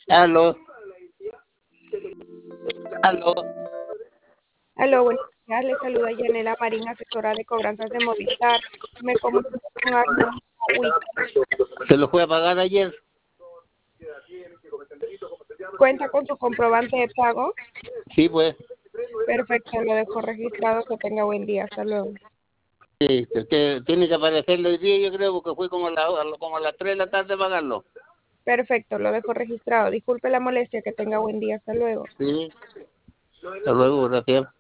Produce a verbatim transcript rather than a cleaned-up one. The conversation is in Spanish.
Aló, aló. Aló, buenos días. Le saluda Yanela Marín, asesora de cobranzas de Movistar. Me comunico con Arnold Witt. ¿Se lo fue a pagar ayer? ¿Cuenta con su comprobante de pago? Sí, pues. Perfecto, lo dejo registrado. Que tenga buen día. Hasta luego. Sí, que tiene que aparecerle hoy día, yo creo, porque fue como a, la, como a las tres de la tarde a pagarlo. Perfecto, lo dejo registrado. Disculpe la molestia. Que tenga buen día. Hasta luego. Sí. Hasta luego, gracias.